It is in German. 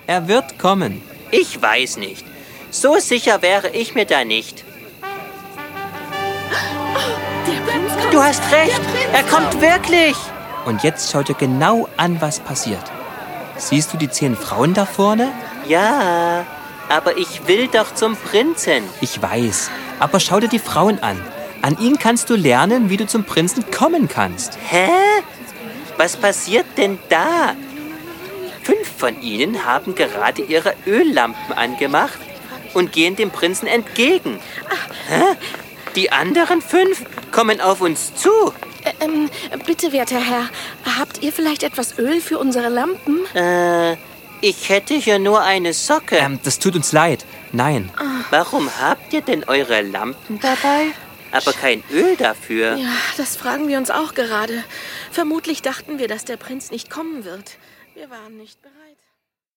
Er wird kommen. Ich weiß nicht. So sicher wäre ich mir da nicht. Du hast recht, er kommt wirklich. Und jetzt schau dir genau an, was passiert. Siehst du die 10 Frauen da vorne? Ja, aber ich will doch zum Prinzen. Ich weiß, aber schau dir die Frauen an. An ihnen kannst du lernen, wie du zum Prinzen kommen kannst. Hä? Was passiert denn da? 5 von ihnen haben gerade ihre Öllampen angemacht und gehen dem Prinzen entgegen. Hä? Die anderen 5 kommen auf uns zu. Bitte, werter Herr, habt ihr vielleicht etwas Öl für unsere Lampen? Ich hätte hier nur eine Socke. Das tut uns leid. Nein. Warum habt ihr denn eure Lampen dabei, aber kein Öl dafür? Ja, das fragen wir uns auch gerade. Vermutlich dachten wir, dass der Prinz nicht kommen wird. Wir waren nicht bereit.